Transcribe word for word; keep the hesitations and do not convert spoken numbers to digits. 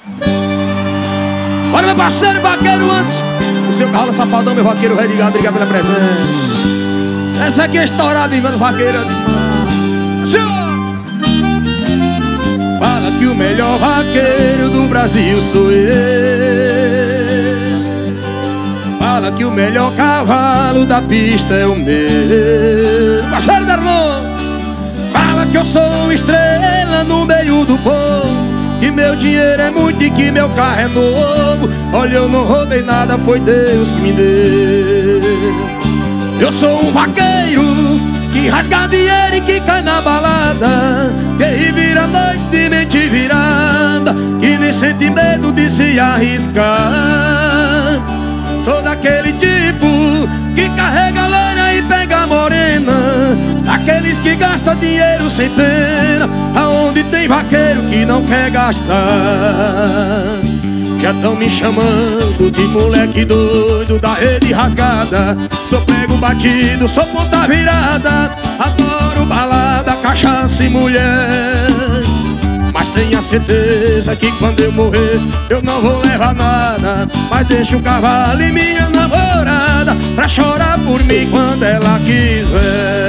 Olha, meu parceiro vaqueiro antes. O seu Carlos Safadão, meu vaqueiro rei de gado, obrigado pela presença. Essa aqui é estourada, mano, vaqueiro. Fala que o melhor vaqueiro do Brasil sou eu. Fala que o melhor cavalo da pista é o meu. Parceiro Darlon. Fala que eu sou uma estrela no meio do povo, que meu dinheiro é muito e que meu carro é novo. Olha, eu não roubei nada, foi Deus que me deu. Eu sou um vaqueiro que rasga dinheiro e que cai na balada, que vira noite de mente virada, que nem sente medo de se arriscar. Sou daquele tipo que carrega loira e pega morena, daqueles que gasta dinheiro sem pena, aonde tem vaqueiro que não quer gastar. Já tão me chamando de moleque doido da rede rasgada. Sou prego batido, sou ponta virada, adoro balada, cachaça e mulher. Mas tenha certeza que quando eu morrer eu não vou levar nada, mas deixo o cavalo e minha namorada pra chorar por mim quando ela quiser.